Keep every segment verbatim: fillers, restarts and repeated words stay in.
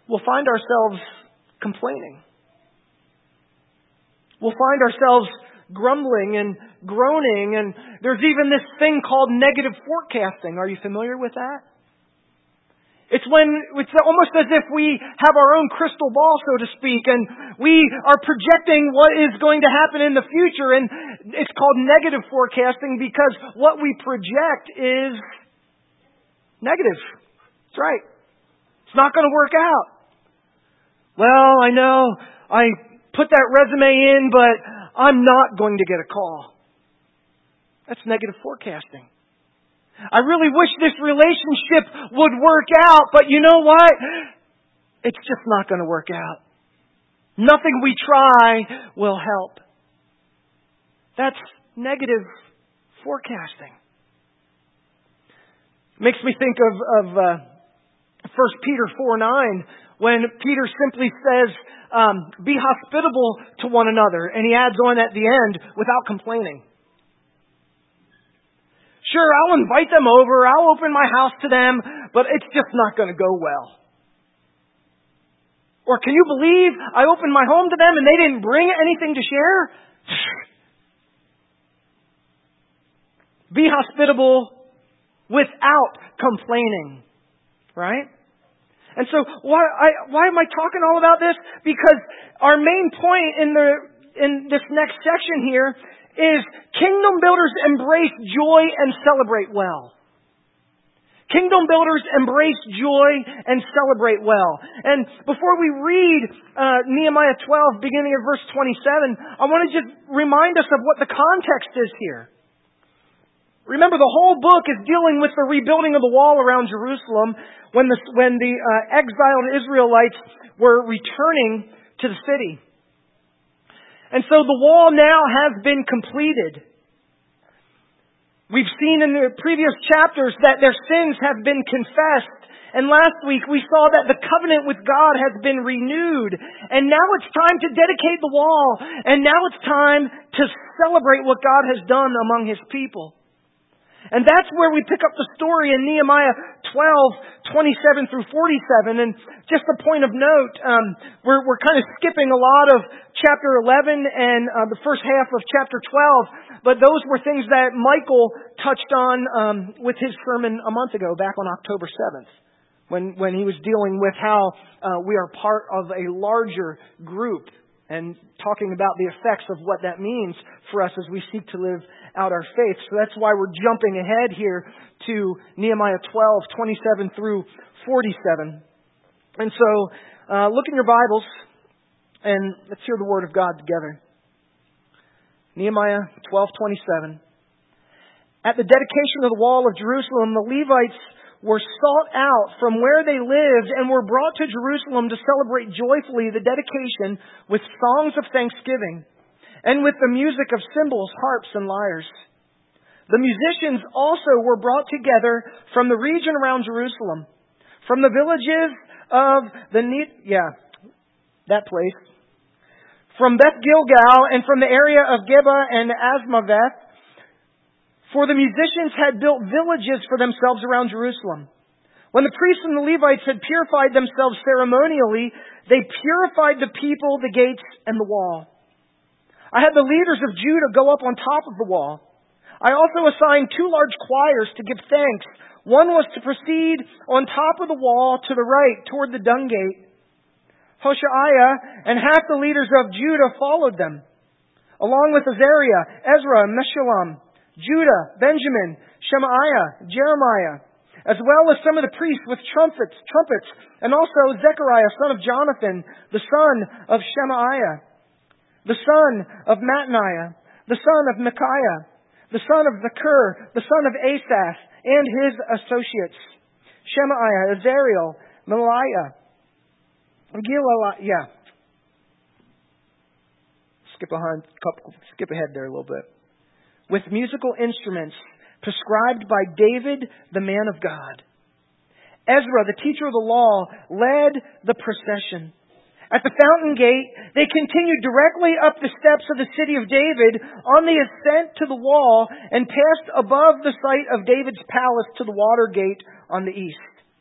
we'll find ourselves complaining. We'll find ourselves grumbling and groaning, and there's even this thing called negative forecasting. Are you familiar with that? It's when it's almost as if we have our own crystal ball, so to speak, and we are projecting what is going to happen in the future, and it's called negative forecasting because what we project is negative. That's right. It's not going to work out. Well, I know I put that resume in, but I'm not going to get a call. That's negative forecasting. I really wish this relationship would work out, but you know what? It's just not going to work out. Nothing we try will help. That's negative forecasting. Makes me think of, of uh, First Peter four nine, when Peter simply says, um, be hospitable to one another. And he adds on at the end, without complaining. Sure, I'll invite them over, I'll open my house to them, but it's just not going to go well. Or can you believe I opened my home to them and they didn't bring anything to share? Be hospitable without complaining. Right? And so why I, why am I talking all about this? Because our main point in the in this next section here is kingdom builders embrace joy and celebrate well. Kingdom builders embrace joy and celebrate well. And before we read uh, Nehemiah twelve, beginning of verse twenty-seven, I want to just remind us of what the context is here. Remember, the whole book is dealing with the rebuilding of the wall around Jerusalem when the, when the uh, exiled Israelites were returning to the city. And so the wall now has been completed. We've seen in the previous chapters that their sins have been confessed. And last week we saw that the covenant with God has been renewed. And now it's time to dedicate the wall. And now it's time to celebrate what God has done among His people. And that's where we pick up the story in Nehemiah twelve, twenty-seven through forty-seven. And just a point of note, um, we're, we're kind of skipping a lot of chapter eleven and uh, the first half of chapter twelve. But those were things that Michael touched on um, with his sermon a month ago, back on October seventh. When, when he was dealing with how uh, we are part of a larger group and talking about the effects of what that means for us as we seek to live out our faith. So that's why we're jumping ahead here to Nehemiah twelve, twenty-seven through forty-seven. And so uh, look in your Bibles and let's hear the Word of God together. Nehemiah twelve, twenty-seven. At the dedication of the wall of Jerusalem, the Levites were sought out from where they lived and were brought to Jerusalem to celebrate joyfully the dedication with songs of thanksgiving and with the music of cymbals, harps, and lyres. The musicians also were brought together from the region around Jerusalem, from the villages of the ne- yeah, that place, from Beth Gilgal and from the area of Geba and Asmaveth. For the musicians had built villages for themselves around Jerusalem. When the priests and the Levites had purified themselves ceremonially, they purified the people, the gates, and the wall. I had the leaders of Judah go up on top of the wall. I also assigned two large choirs to give thanks. One was to proceed on top of the wall to the right toward the dung gate. Hoshaiah and half the leaders of Judah followed them, along with Azariah, Ezra, Meshullam, Judah, Benjamin, Shemaiah, Jeremiah, as well as some of the priests with trumpets, trumpets, and also Zechariah, son of Jonathan, the son of Shemaiah, the son of Mattaniah, the son of Micaiah, the son of Zakur, the son of Asaph, and his associates, Shemaiah, Azariel, Maliah, Gilal, yeah. Skip ahead, skip ahead there a little bit. With musical instruments prescribed by David, the man of God. Ezra, the teacher of the law, led the procession. At the fountain gate, they continued directly up the steps of the city of David on the ascent to the wall and passed above the site of David's palace to the water gate on the east.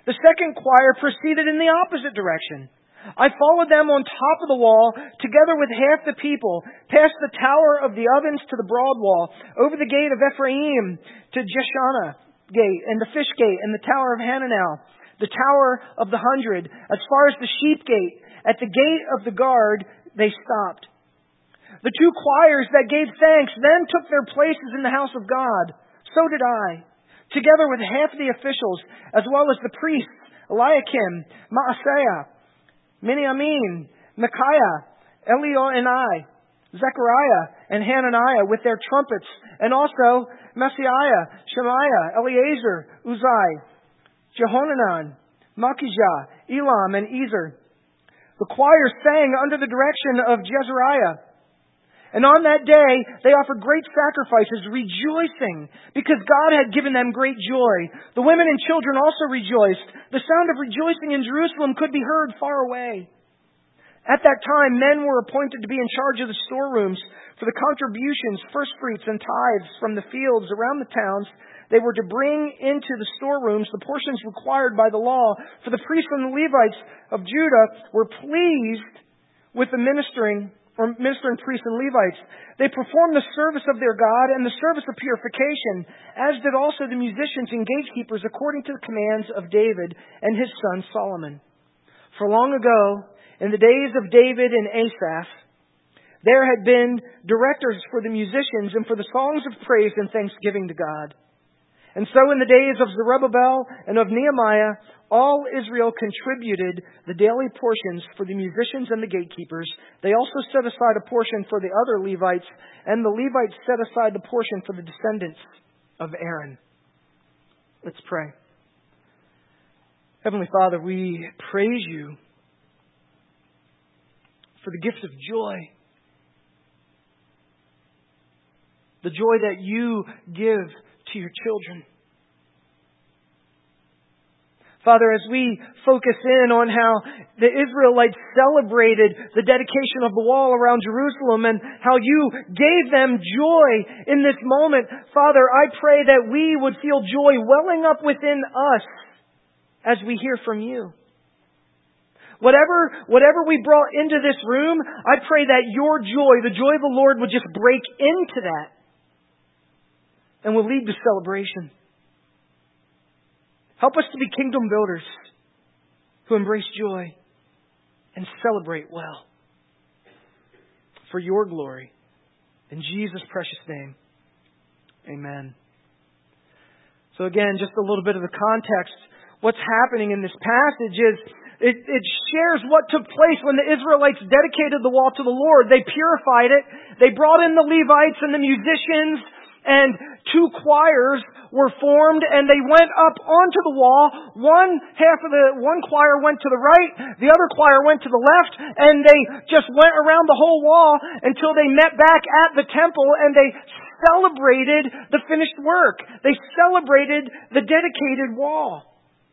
The second choir proceeded in the opposite direction. I followed them on top of the wall, together with half the people, past the tower of the ovens to the broad wall, over the gate of Ephraim to Jeshanah gate, and the fish gate, and the tower of Hananel, the tower of the hundred, as far as the sheep gate. At the gate of the guard, they stopped. The two choirs that gave thanks then took their places in the house of God. So did I, together with half the officials, as well as the priests, Eliakim, Maaseiah, Miniamin, Micaiah, Elioenai, Zechariah, and Hananiah with their trumpets, and also Messiah, Shemaiah, Eleazar, Uzai, Jehohanan, Malchijah, Elam, and Ezer. The choir sang under the direction of Jezariah. And on that day, they offered great sacrifices, rejoicing, because God had given them great joy. The women and children also rejoiced. The sound of rejoicing in Jerusalem could be heard far away. At that time, men were appointed to be in charge of the storerooms for the contributions, first fruits, and tithes from the fields around the towns. They were to bring into the storerooms the portions required by the law. For the priests and the Levites of Judah were pleased with the ministering or ministering priests and Levites. They performed the service of their God and the service of purification, as did also the musicians and gatekeepers, according to the commands of David and his son Solomon. For long ago, in the days of David and Asaph, there had been directors for the musicians and for the songs of praise and thanksgiving to God. And so in the days of Zerubbabel and of Nehemiah, all Israel contributed the daily portions for the musicians and the gatekeepers. They also set aside a portion for the other Levites, and the Levites set aside the portion for the descendants of Aaron. Let's pray. Heavenly Father, we praise you for the gift of joy. The joy that you give to your children. Father, as we focus in on how the Israelites celebrated the dedication of the wall around Jerusalem and how you gave them joy in this moment, Father, I pray that we would feel joy welling up within us as we hear from you. Whatever, whatever we brought into this room, I pray that your joy, the joy of the Lord, would just break into that and will lead to celebration. Help us to be kingdom builders who embrace joy and celebrate well for your glory. In Jesus' precious name, amen. So again, just a little bit of the context. What's happening in this passage is it, it shares what took place when the Israelites dedicated the wall to the Lord. They purified it. They brought in the Levites and the musicians, and two choirs were formed, and they went up onto the wall. One half of the one choir went to the right, the other choir went to the left, and they just went around the whole wall until they met back at the temple, and they celebrated the finished work. They celebrated the dedicated wall.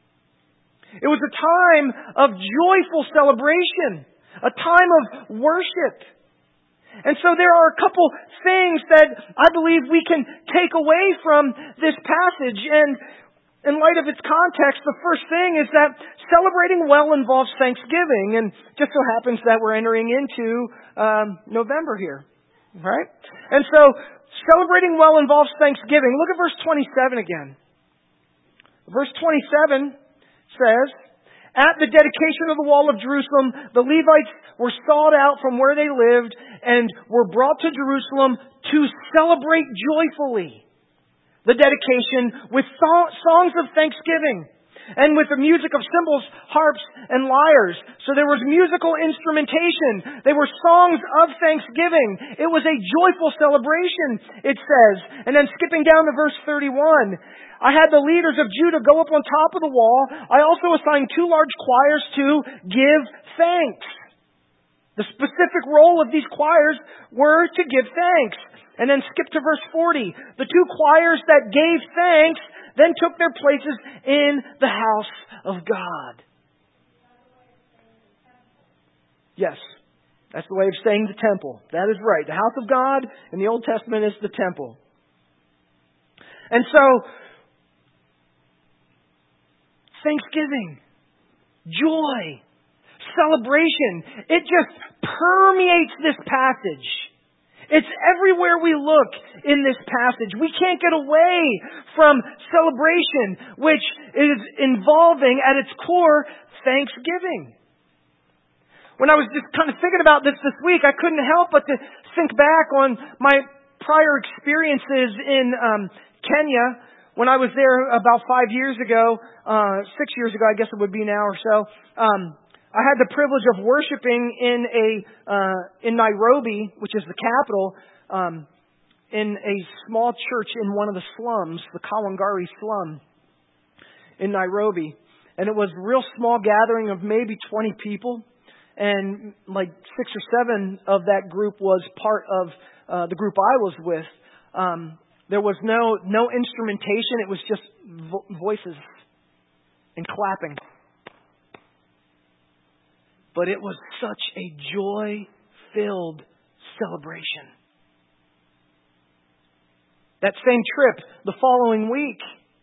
It was a time of joyful celebration, a time of worship. And so there are a couple things that I believe we can take away from this passage. And in light of its context, the first thing is that celebrating well involves thanksgiving. And just so happens that we're entering into um, November here, right? And so celebrating well involves thanksgiving. Look at verse twenty-seven again. Verse twenty-seven says, at the dedication of the wall of Jerusalem, the Levites were sought out from where they lived and were brought to Jerusalem to celebrate joyfully the dedication with songs of thanksgiving and with the music of cymbals, harps, and lyres. So there was musical instrumentation. They were songs of thanksgiving. It was a joyful celebration, it says. And then skipping down to verse thirty-one, I had the leaders of Judah go up on top of the wall. I also assigned two large choirs to give thanks. The specific role of these choirs were to give thanks. And then skip to verse forty. The two choirs that gave thanks then took their places in the house of God. Yes, that's the way of saying the temple. That is right. The house of God in the Old Testament is the temple. And so, thanksgiving, joy, celebration. It just permeates this passage. It's everywhere we look in this passage. We can't get away from celebration, which is involving at its core thanksgiving. When I was just kind of thinking about this this week, I couldn't help but to think back on my prior experiences in um, Kenya when I was there about five years ago, uh, six years ago, I guess it would be now or so. Um, I had the privilege of worshiping in a uh, in Nairobi, which is the capital, um, in a small church in one of the slums, the Kawangari slum in Nairobi, and it was a real small gathering of maybe twenty people. And like six or seven of that group was part of uh, the group I was with. Um, there was no no instrumentation. It was just vo- voices and clapping. But it was such a joy-filled celebration. That same trip, the following week,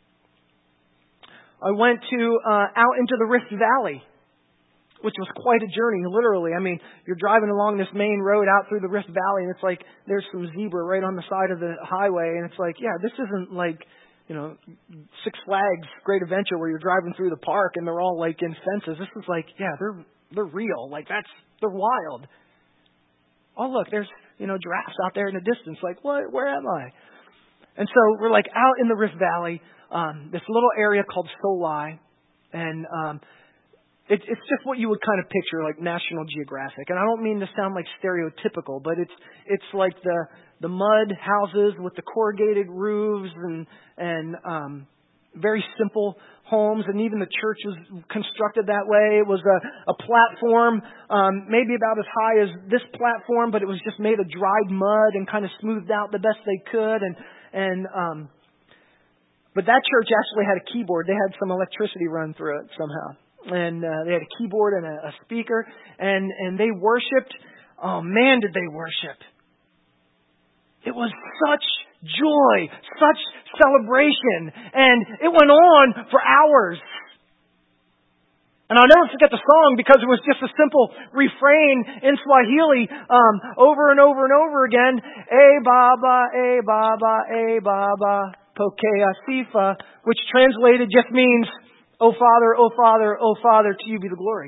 I went to uh, out into the Rift Valley, which was quite a journey, literally. I mean, you're driving along this main road out through the Rift Valley, and it's like there's some zebra right on the side of the highway, and it's like, yeah, this isn't like, you know, Six Flags Great Adventure where you're driving through the park and they're all like in fences. This is like, yeah, they're they're real. Like that's they're wild. Oh look, there's you know giraffes out there in the distance. Like what? Where am I? And so we're like out in the Rift Valley, um, this little area called Solai, and um, It, it's just what you would kind of picture, like National Geographic. And I don't mean to sound like stereotypical, but it's it's like the the mud houses with the corrugated roofs and and um, very simple homes. And even the church was constructed that way. It was a, a platform, um, maybe about as high as this platform, but it was just made of dried mud and kind of smoothed out the best they could. And and um, but that church actually had a keyboard. They had some electricity run through it somehow. And uh, they had a keyboard and a, a speaker, and, and they worshipped. Oh man, did they worship! It was such joy, such celebration, and it went on for hours. And I'll never forget the song because it was just a simple refrain in Swahili um, over and over and over again. E Baba, E Baba, E Baba, Pokea Sifa, which translated just means, "Oh Father, oh Father, oh Father, to you be the glory."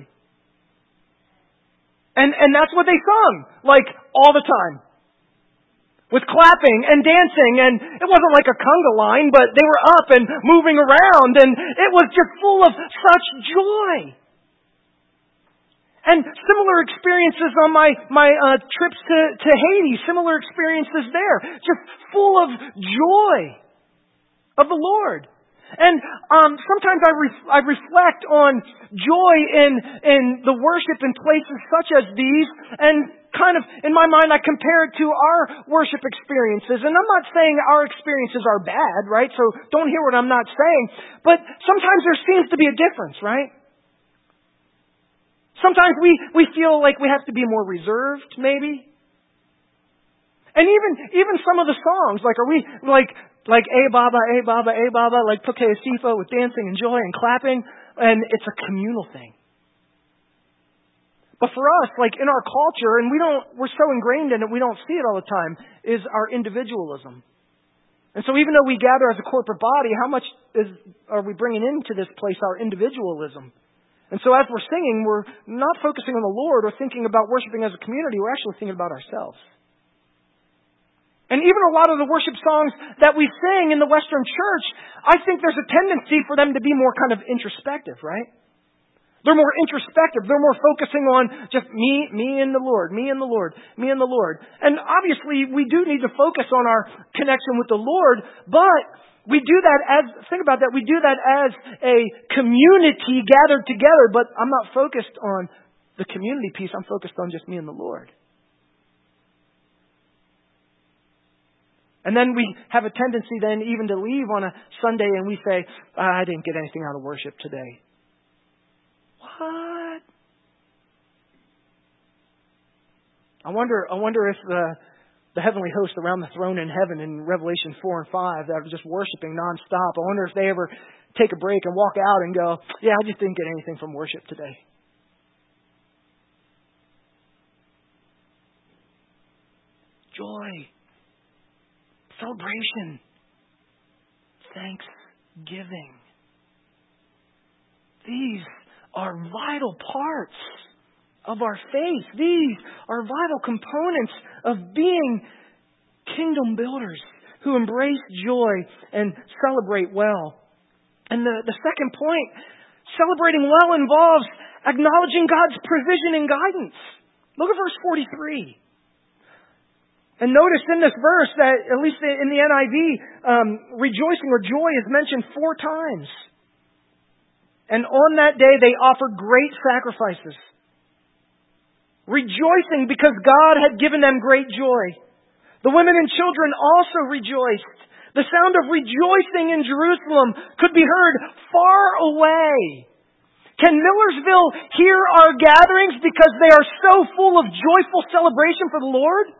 And and that's what they sung, like all the time. With clapping and dancing, and it wasn't like a conga line, but they were up and moving around, and it was just full of such joy. And similar experiences on my, my uh, trips to, to Haiti, similar experiences there, just full of joy of the Lord. And um, sometimes I, re- I reflect on joy in in the worship in places such as these, and kind of in my mind I compare it to our worship experiences. And I'm not saying our experiences are bad, right? So don't hear what I'm not saying. But sometimes there seems to be a difference, right? Sometimes we, we feel like we have to be more reserved, maybe. And even even some of the songs, like are we like like E Baba, E Baba, E Baba, like Pokea Sifa with dancing and joy and clapping, and it's a communal thing. But for us, like in our culture, and we don't we're so ingrained in it, we don't see it all the time, is our individualism. And so even though we gather as a corporate body, how much is are we bringing into this place our individualism? And so as we're singing, we're not focusing on the Lord or thinking about worshiping as a community, we're actually thinking about ourselves. And even a lot of the worship songs that we sing in the Western church, I think there's a tendency for them to be more kind of introspective, right? They're more introspective. They're more focusing on just me, me and the Lord, me and the Lord, me and the Lord. And obviously we do need to focus on our connection with the Lord, but we do that as, think about that, we do that as a community gathered together, but I'm not focused on the community piece. I'm focused on just me and the Lord. And then we have a tendency then even to leave on a Sunday and we say, I didn't get anything out of worship today. What? I wonder I wonder if the, the heavenly host around the throne in heaven in Revelation four and five that are just worshiping nonstop, I wonder if they ever take a break and walk out and go, yeah, I just didn't get anything from worship today. Joy, celebration, thanksgiving. These are vital parts of our faith. These are vital components of being kingdom builders who embrace joy and celebrate well. And the, the second point, celebrating well involves acknowledging God's provision and guidance. Look at verse forty-three. And notice in this verse that, at least in the N I V, um, rejoicing or joy is mentioned four times. And on that day they offered great sacrifices, rejoicing because God had given them great joy. The women and children also rejoiced. The sound of rejoicing in Jerusalem could be heard far away. Can Millersville hear our gatherings because they are so full of joyful celebration for the Lord?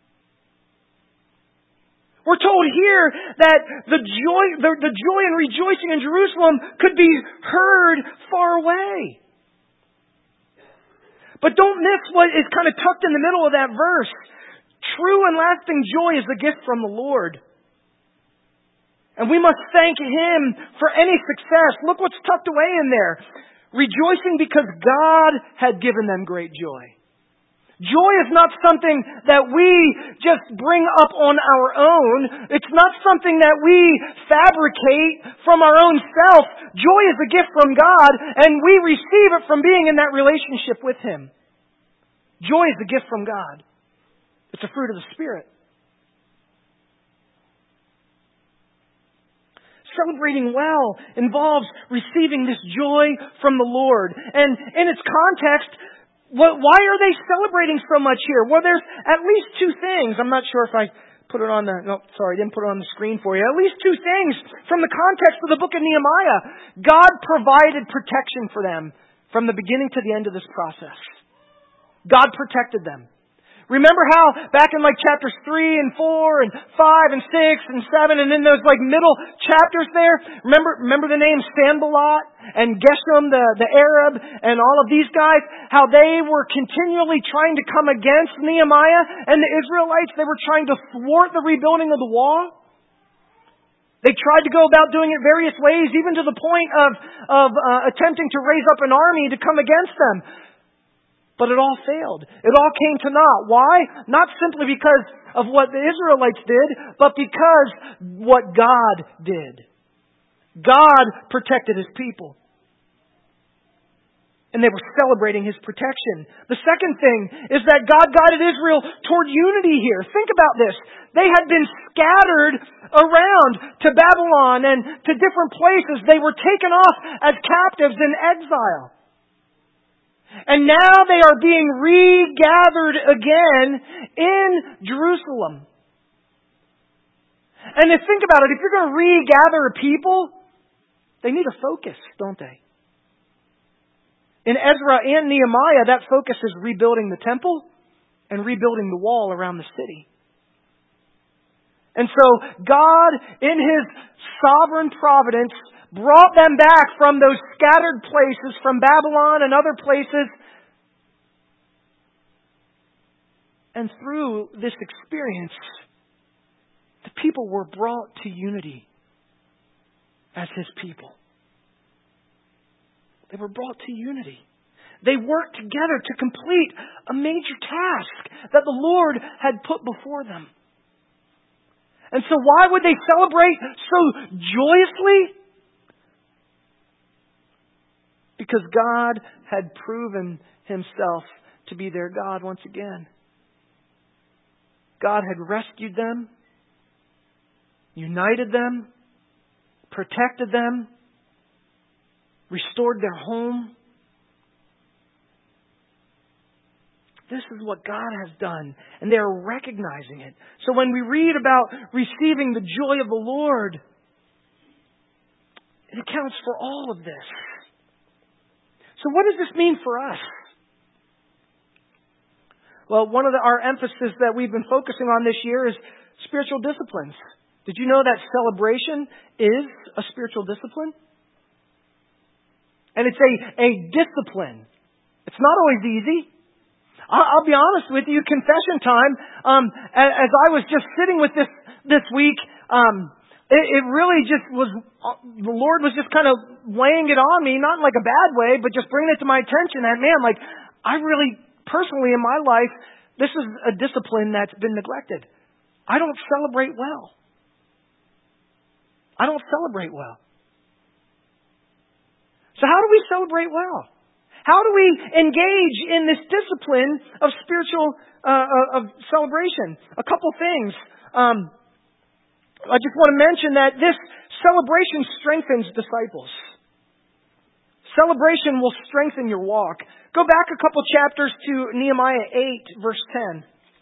We're told here that the joy, the, the joy and rejoicing in Jerusalem could be heard far away. But don't miss what is kind of tucked in the middle of that verse. True and lasting joy is a gift from the Lord. And we must thank Him for any success. Look what's tucked away in there. Rejoicing because God had given them great joy. Joy is not something that we just bring up on our own. It's not something that we fabricate from our own self. Joy is a gift from God, and we receive it from being in that relationship with Him. Joy is a gift from God. It's a fruit of the Spirit. Celebrating well involves receiving this joy from the Lord. And in its context, What, why are they celebrating so much here? Well, there's at least two things. I'm not sure if I put it on the... No, sorry, I didn't put it on the screen for you. At least two things from the context of the book of Nehemiah. God provided protection for them from the beginning to the end of this process. God protected them. Remember how back in like chapters three and four and five and six and seven and in those like middle chapters there, remember remember the names Sanballat and Geshem the, the Arab and all of these guys, how they were continually trying to come against Nehemiah and the Israelites. They were trying to thwart the rebuilding of the wall. They tried to go about doing it various ways, even to the point of, of uh, attempting to raise up an army to come against them. But it all failed. It all came to naught. Why? Not simply because of what the Israelites did, but because what God did. God protected His people. And they were celebrating His protection. The second thing is that God guided Israel toward unity here. Think about this. They had been scattered around to Babylon and to different places. They were taken off as captives in exile. And now they are being regathered again in Jerusalem. And to think about it, if you're going to regather a people, they need a focus, don't they? In Ezra and Nehemiah, that focus is rebuilding the temple and rebuilding the wall around the city. And so God, in His sovereign providence, brought them back from those scattered places, from Babylon and other places. And through this experience, the people were brought to unity as His people. They were brought to unity. They worked together to complete a major task that the Lord had put before them. And so why would they celebrate so joyously? Because God had proven Himself to be their God once again. God had rescued them, united them, protected them, restored their home. This is what God has done, and they are recognizing it. So when we read about receiving the joy of the Lord, it accounts for all of this. So what does this mean for us? Well, one of the, our emphasis that we've been focusing on this year is spiritual disciplines. Did you know that celebration is a spiritual discipline? And it's a, a discipline. It's not always easy. I'll, I'll be honest with you, confession time, um, as, as I was just sitting with this this week, um, it, it really just was, the Lord was just kind of laying it on me, not in like a bad way, but just bringing it to my attention that, man, like, I really, personally in my life, this is a discipline that's been neglected. I don't celebrate well. I don't celebrate well. So how do we celebrate well? How do we engage in this discipline of spiritual uh, of celebration? A couple things. Um, I just want to mention that this celebration strengthens disciples. Celebration will strengthen your walk. Go back a couple chapters to Nehemiah eight, verse ten.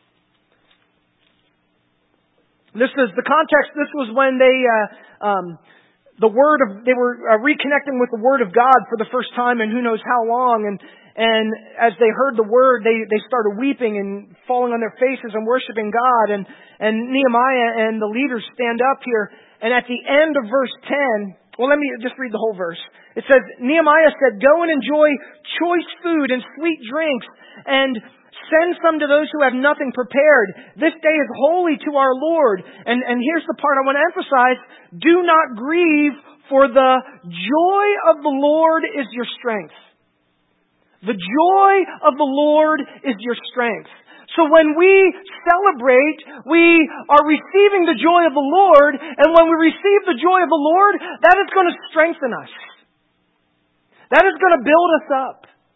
This is the context. This was when they, uh, um, the word of, they were uh, reconnecting with the Word of God for the first time in who knows how long. And, and as they heard the Word, they, they started weeping and falling on their faces and worshiping God. And, and Nehemiah and the leaders stand up here. And at the end of verse ten, well, let me just read the whole verse. It says, Nehemiah said, "Go and enjoy choice food and sweet drinks, and send some to those who have nothing prepared. This day is holy to our Lord." And, and here's the part I want to emphasize. "Do not grieve, for the joy of the Lord is your strength." The joy of the Lord is your strength. So when we celebrate, we are receiving the joy of the Lord. And when we receive the joy of the Lord, that is going to strengthen us. That is going to build us up.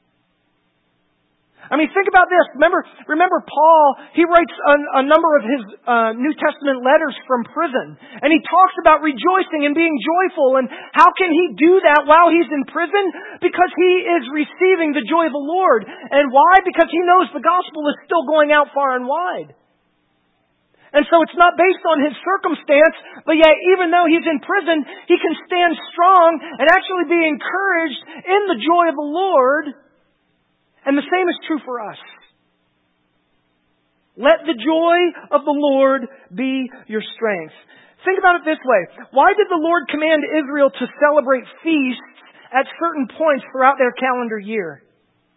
I mean, think about this. Remember, remember Paul, he writes a, a number of his uh, New Testament letters from prison. And he talks about rejoicing and being joyful. And how can he do that while he's in prison? Because he is receiving the joy of the Lord. And why? Because he knows the gospel is still going out far and wide. And so it's not based on his circumstance, but yet even though he's in prison, he can stand strong and actually be encouraged in the joy of the Lord. And the same is true for us. Let the joy of the Lord be your strength. Think about it this way. Why did the Lord command Israel to celebrate feasts at certain points throughout their calendar year?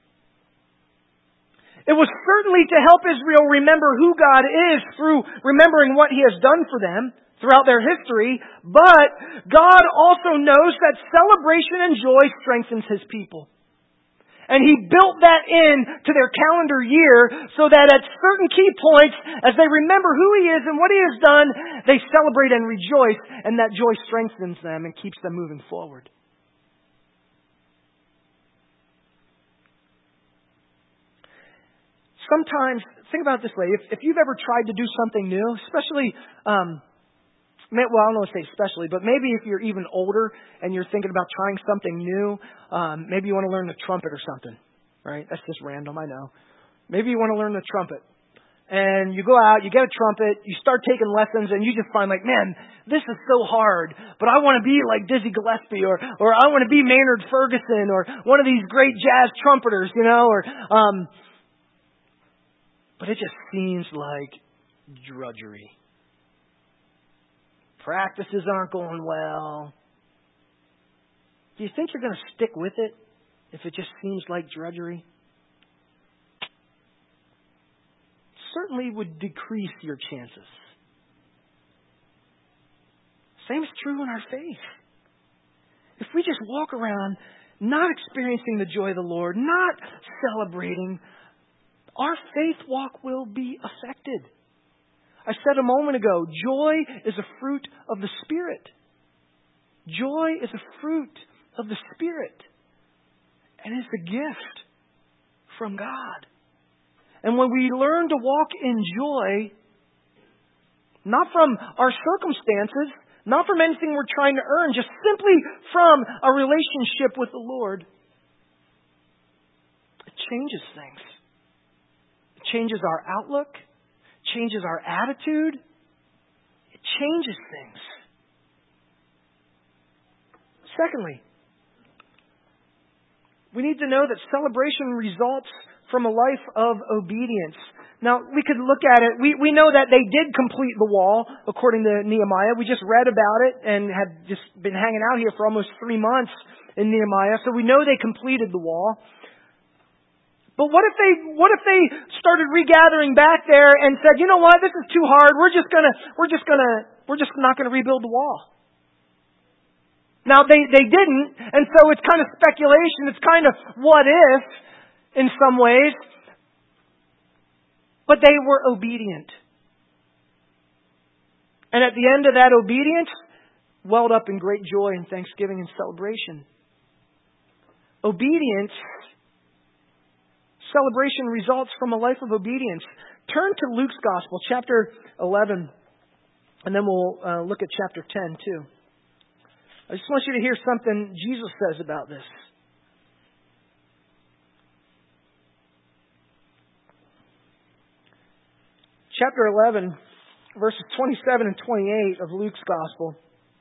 It was certainly to help Israel remember who God is through remembering what He has done for them throughout their history. But God also knows that celebration and joy strengthens His people. And He built that in to their calendar year so that at certain key points, as they remember who He is and what He has done, they celebrate and rejoice, and that joy strengthens them and keeps them moving forward. Sometimes, think about it this way, if, if you've ever tried to do something new, especially, um, well, I don't want to say especially, but maybe if you're even older and you're thinking about trying something new, um, maybe you want to learn the trumpet or something, right? That's just random, I know. Maybe you want to learn the trumpet. And you go out, you get a trumpet, you start taking lessons, and you just find like, man, this is so hard, but I want to be like Dizzy Gillespie, or or I want to be Maynard Ferguson, or one of these great jazz trumpeters, you know, or... um But it just seems like drudgery. Practices aren't going well. Do you think you're going to stick with it if it just seems like drudgery? Certainly would decrease your chances. Same is true in our faith. If we just walk around not experiencing the joy of the Lord, not celebrating, our faith walk will be affected. I said a moment ago, joy is a fruit of the Spirit. Joy is a fruit of the Spirit. And it's a gift from God. And when we learn to walk in joy, not from our circumstances, not from anything we're trying to earn, just simply from a relationship with the Lord, it changes things. Changes our outlook, changes our attitude, it changes things. Secondly, We need to know that celebration results from a life of obedience. Now, we could look at it. We, we know that they did complete the wall, according to Nehemiah. We just read about it and had just been hanging out here for almost three months in Nehemiah. So we know they completed the wall. But what if they, what if they started regathering back there and said, you know what, this is too hard. We're just gonna, we're just gonna, we're just not gonna rebuild the wall. Now they, they didn't, and so it's kind of speculation. It's kind of what if in some ways. But they were obedient. And at the end of that obedience, welled up in great joy and thanksgiving and celebration. Obedience, celebration results from a life of obedience. Turn to Luke's Gospel, chapter eleven, and then we'll uh, look at chapter ten too. I just want you to hear something Jesus says about this. Chapter eleven, verses twenty-seven and twenty-eight of Luke's Gospel.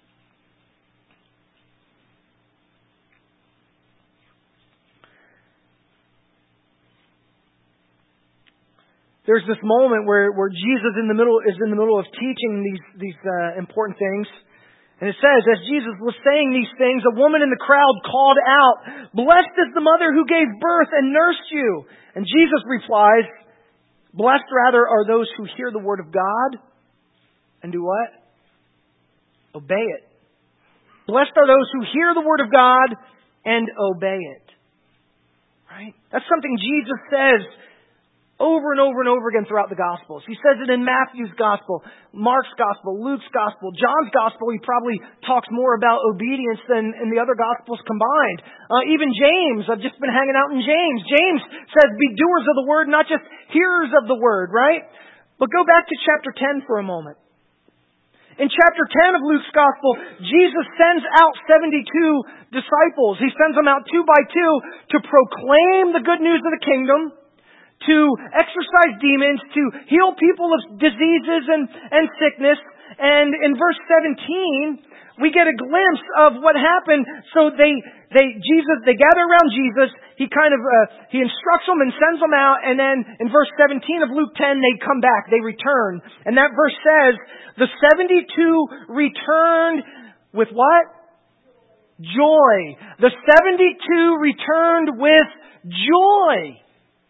There's this moment where, where Jesus in the middle is in the middle of teaching these these uh, important things. And it says, as Jesus was saying these things, a woman in the crowd called out, "Blessed is the mother who gave birth and nursed you." And Jesus replies, "Blessed rather are those who hear the word of God and do what? Obey it." Blessed are those who hear the word of God and obey it. Right? That's something Jesus says over and over and over again throughout the Gospels. He says it in Matthew's Gospel, Mark's Gospel, Luke's Gospel, John's Gospel. He probably talks more about obedience than in the other Gospels combined. Uh, even James, I've just been hanging out in James. James says, "Be doers of the word, not just hearers of the word," right? But go back to chapter ten for a moment. In chapter ten of Luke's Gospel, Jesus sends out seventy-two disciples. He sends them out two by two to proclaim the good news of the kingdom, to exorcise demons, to heal people of diseases and, and sickness. And in verse seventeen, we get a glimpse of what happened. So they, they, Jesus, they gather around Jesus. He kind of, uh, he instructs them and sends them out. And then in verse seventeen of Luke ten, they come back. They return. And that verse says, the seventy-two returned with what? Joy. The seventy-two returned with joy.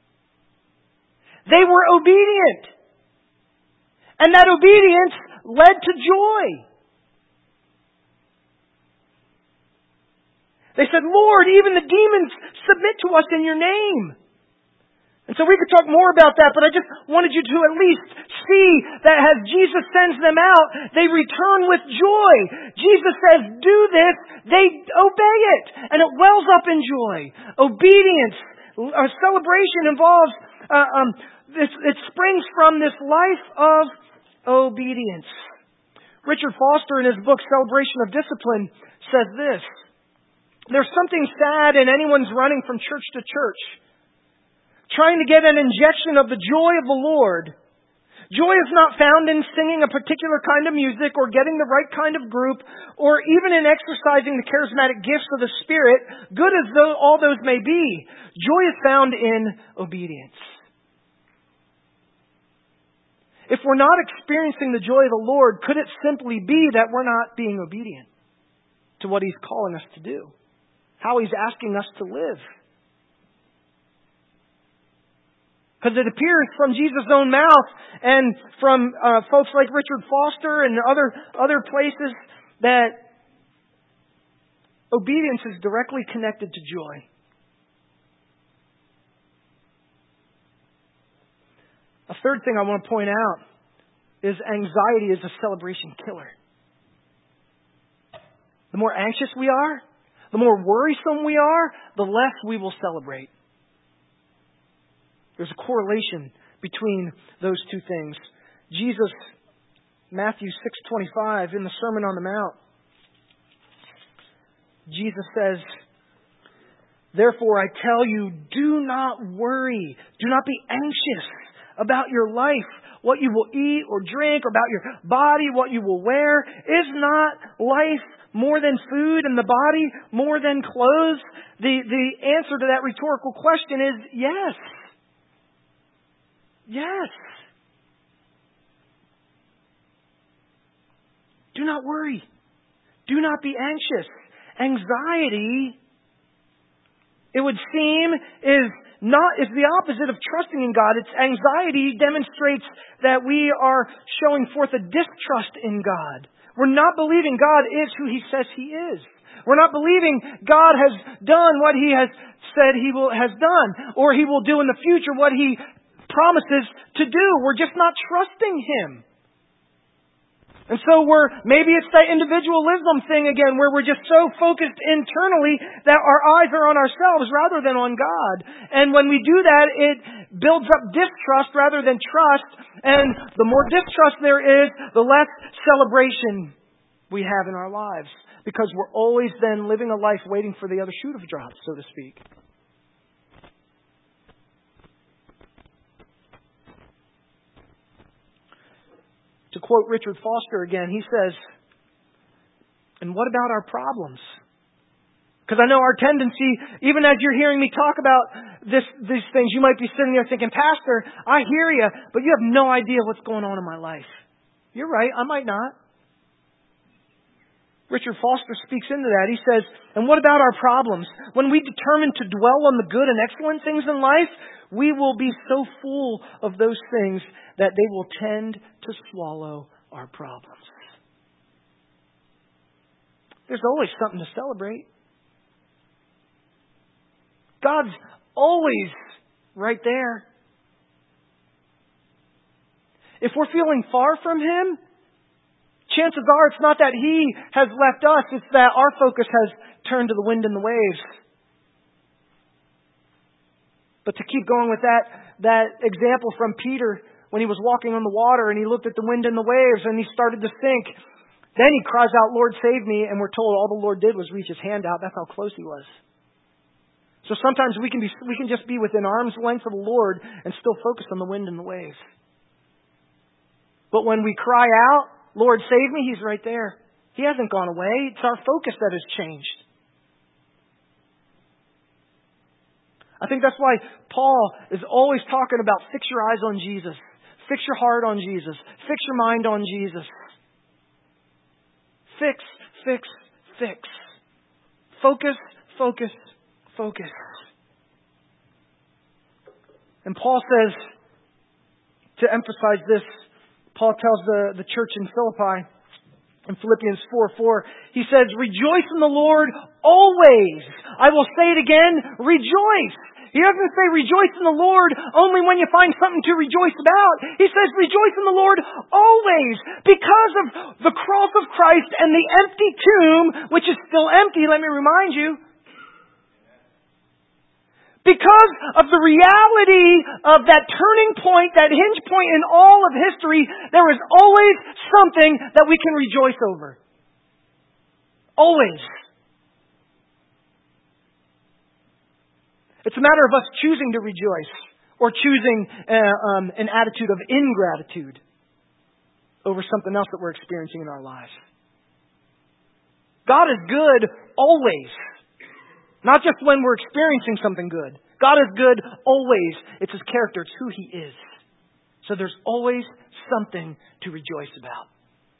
They were obedient. And that obedience led to joy. They said, "Lord, even the demons submit to us in your name." And so we could talk more about that, but I just wanted you to at least see that as Jesus sends them out, they return with joy. Jesus says, do this. They obey it. And it wells up in joy. Obedience, a celebration involves uh, um, It, it springs from this life of obedience. Richard Foster, in his book, Celebration of Discipline, says this: there's something sad in anyone's running from church to church, trying to get an injection of the joy of the Lord. Joy is not found in singing a particular kind of music or getting the right kind of group or even in exercising the charismatic gifts of the Spirit, good as though all those may be. Joy is found in obedience. If we're not experiencing the joy of the Lord, could it simply be that we're not being obedient to what He's calling us to do? How He's asking us to live? Because it appears from Jesus' own mouth and from uh, folks like Richard Foster and other, other places that obedience is directly connected to joy. A third thing I want to point out is anxiety is a celebration killer. The more anxious we are, the more worrisome we are, the less we will celebrate. There's a correlation between those two things. Jesus, Matthew six twenty-five, in the Sermon on the Mount, Jesus says, "Therefore I tell you, do not worry, do not be anxious about your life, what you will eat or drink, or about your body, what you will wear. Is not life more than food and the body more than clothes? The, the answer to that rhetorical question is yes. Yes. Do not worry. Do not be anxious. Anxiety, it would seem, is not is the opposite of trusting in God. It's anxiety demonstrates that we are showing forth a distrust in God. We're not believing God is who He says He is. We're not believing God has done what He has said He will has done, or He will do in the future what He promises to do. We're just not trusting Him. And so we're, maybe it's that individualism thing again, where we're just so focused internally that our eyes are on ourselves rather than on God. And when we do that, it builds up distrust rather than trust. And the more distrust there is, the less celebration we have in our lives. Because we're always then living a life waiting for the other shoe to drop, so to speak. To quote Richard Foster again, he says, and what about our problems? Because I know our tendency, even as you're hearing me talk about this, these things, you might be sitting there thinking, Pastor, I hear you, but you have no idea what's going on in my life. You're right, I might not. Richard Foster speaks into that. He says, and what about our problems? When we determine to dwell on the good and excellent things in life, we will be so full of those things that they will tend to swallow our problems. There's always something to celebrate. God's always right there. If we're feeling far from Him, chances are it's not that He has left us, it's that our focus has turned to the wind and the waves. But to keep going with that, that example from Peter, when he was walking on the water and he looked at the wind and the waves and he started to sink, then he cries out, Lord, save me. And we're told all the Lord did was reach His hand out. That's how close He was. So sometimes we can be, we can just be within arm's length of the Lord and still focus on the wind and the waves. But when we cry out, Lord, save me, He's right there. He hasn't gone away. It's our focus that has changed. I think that's why Paul is always talking about fix your eyes on Jesus. Fix your heart on Jesus. Fix your mind on Jesus. Fix, fix, fix. Focus, focus, focus. And Paul says, to emphasize this, Paul tells the, the church in Philippi, in Philippians four four, he says, rejoice in the Lord always. I will say it again, rejoice. He doesn't say rejoice in the Lord only when you find something to rejoice about. He says rejoice in the Lord always because of the cross of Christ and the empty tomb, which is still empty, let me remind you. Because of the reality of that turning point, that hinge point in all of history, there is always something that we can rejoice over. Always. It's a matter of us choosing to rejoice or choosing uh, um, an attitude of ingratitude over something else that we're experiencing in our lives. God is good always. Not just when we're experiencing something good. God is good always. It's His character. It's who He is. So there's always something to rejoice about.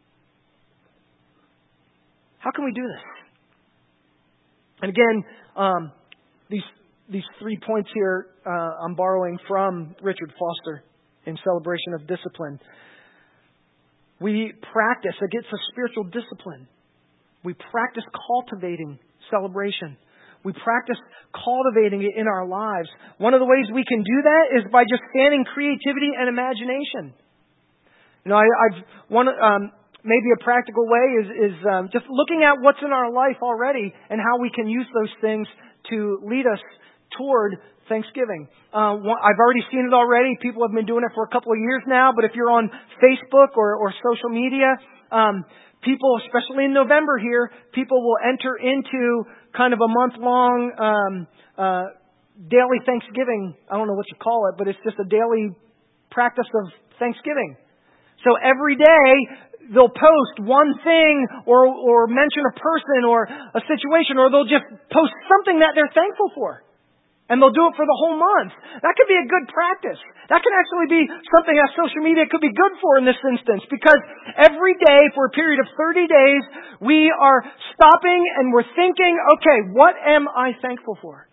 How can we do this? And again, um, these these three points here uh, I'm borrowing from Richard Foster in Celebration of Discipline. We practice, it gets a spiritual discipline. We practice cultivating celebration. We practice cultivating it in our lives. One of the ways we can do that is by just fanning creativity and imagination. You know, I, I've one um, maybe a practical way is, is um, just looking at what's in our life already and how we can use those things to lead us toward Thanksgiving. Uh, I've already seen it already. People have been doing it for a couple of years now. But if you're on Facebook or, or social media, um, people, especially in November here, people will enter into kind of a month-long um, uh, daily Thanksgiving. I don't know what you call it, but it's just a daily practice of Thanksgiving. So every day, they'll post one thing or, or mention a person or a situation, or they'll just post something that they're thankful for. And they'll do it for the whole month. That could be a good practice. That can actually be something that social media could be good for in this instance. Because every day for a period of thirty days, we are stopping and we're thinking, okay, what am I thankful for?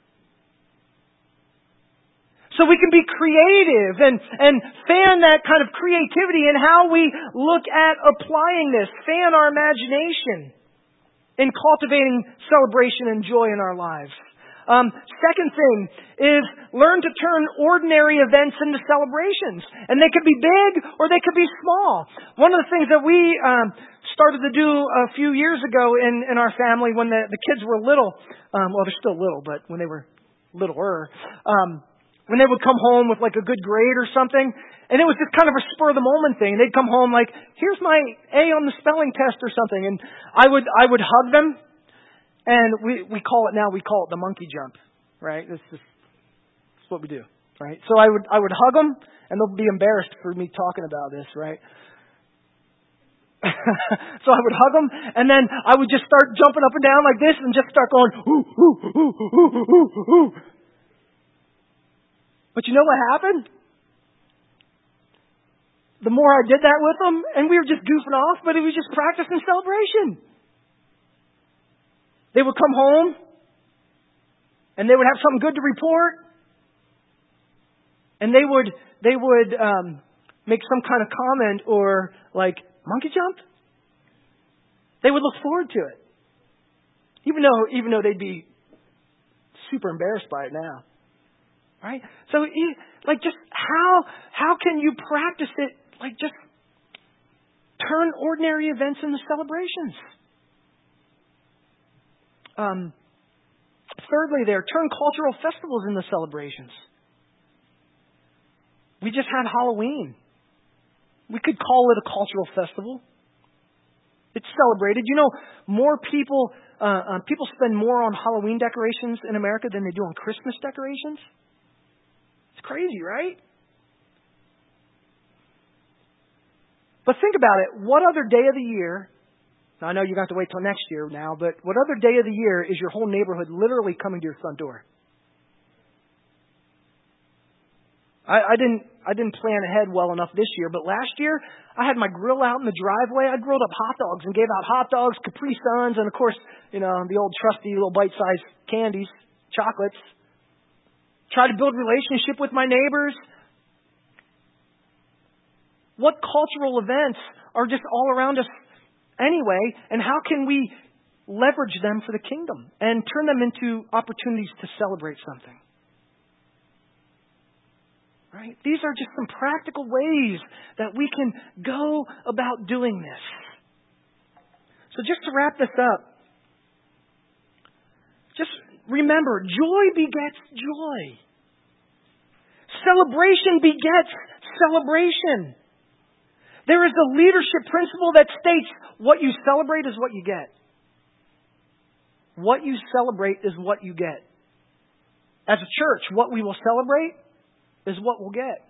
So we can be creative and, and fan that kind of creativity in how we look at applying this. Fan our imagination in cultivating celebration and joy in our lives. Um, second thing is learn to turn ordinary events into celebrations. And they could be big or they could be small. One of the things that we um, started to do a few years ago in, in our family when the, the kids were little, um, well, they're still little, but when they were littler, um, when they would come home with like a good grade or something, and it was just kind of a spur of the moment thing. They'd come home like, here's my A on the spelling test or something. And I would, I would hug them. And we, we call it now, we call it the monkey jump, right? This is, this is what we do, right? So I would, I would hug them, and they'll be embarrassed for me talking about this, right? So I would hug them, and then I would just start jumping up and down like this and just start going, ooh, ooh, ooh, ooh, ooh, ooh. But you know what happened? The more I did that with them, and we were just goofing off, but it was just practice and celebration. They would come home, and they would have something good to report, and they would they would um, make some kind of comment or like monkey jump. They would look forward to it, even though even though they'd be super embarrassed by it now, right? So, like, just how how can you practice it? Like, just turn ordinary events into celebrations. Um, thirdly there, turn cultural festivals into celebrations. We just had Halloween. We could call it a cultural festival. It's celebrated. You know, more people, uh, uh, people spend more on Halloween decorations in America than they do on Christmas decorations. It's crazy, right? But think about it. What other day of the year, now I know you have to wait till next year now, but what other day of the year is your whole neighborhood literally coming to your front door? I, I didn't I didn't plan ahead well enough this year, but last year I had my grill out in the driveway. I grilled up hot dogs and gave out hot dogs, Capri Suns, and of course, you know, the old trusty little bite-sized candies, chocolates. Tried to build relationship with my neighbors. What cultural events are just all around us anyway, and how can we leverage them for the kingdom and turn them into opportunities to celebrate something? Right? These are just some practical ways that we can go about doing this. So just to wrap this up, just remember, joy begets joy. Celebration begets celebration. There is a leadership principle that states what you celebrate is what you get. What you celebrate is what you get. As a church, what we will celebrate is what we'll get.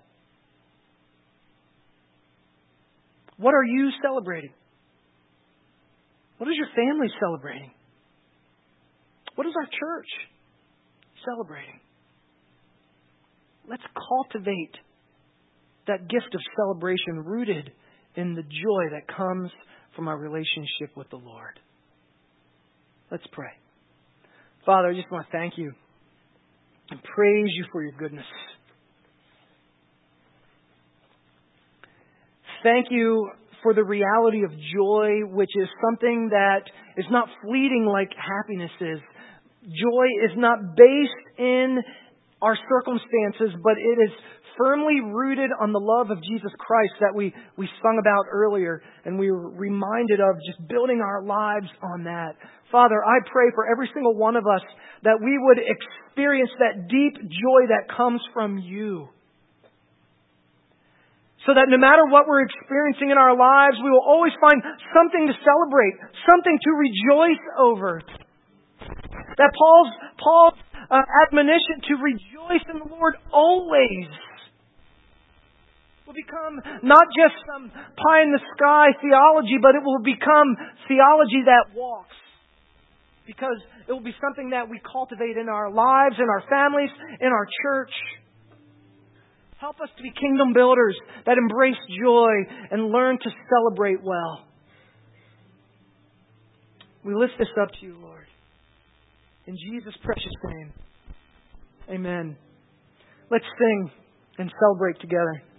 What are you celebrating? What is your family celebrating? What is our church celebrating? Let's cultivate that gift of celebration rooted in the joy that comes from our relationship with the Lord. Let's pray. Father, I just want to thank you and praise you for your goodness. Thank you for the reality of joy, which is something that is not fleeting like happiness is. Joy is not based in our circumstances, but it is firmly rooted on the love of Jesus Christ that we, we sung about earlier, and we were reminded of just building our lives on that. Father, I pray for every single one of us that we would experience that deep joy that comes from you. So that no matter what we're experiencing in our lives, we will always find something to celebrate, something to rejoice over. That Paul's, Paul's uh, admonition to rejoice in the Lord always will will become not just some pie in the sky theology, but it will become theology that walks. Because it will be something that we cultivate in our lives, in our families, in our church. Help us to be kingdom builders that embrace joy and learn to celebrate well. We lift this up to you, Lord. In Jesus' precious name. Amen. Let's sing and celebrate together.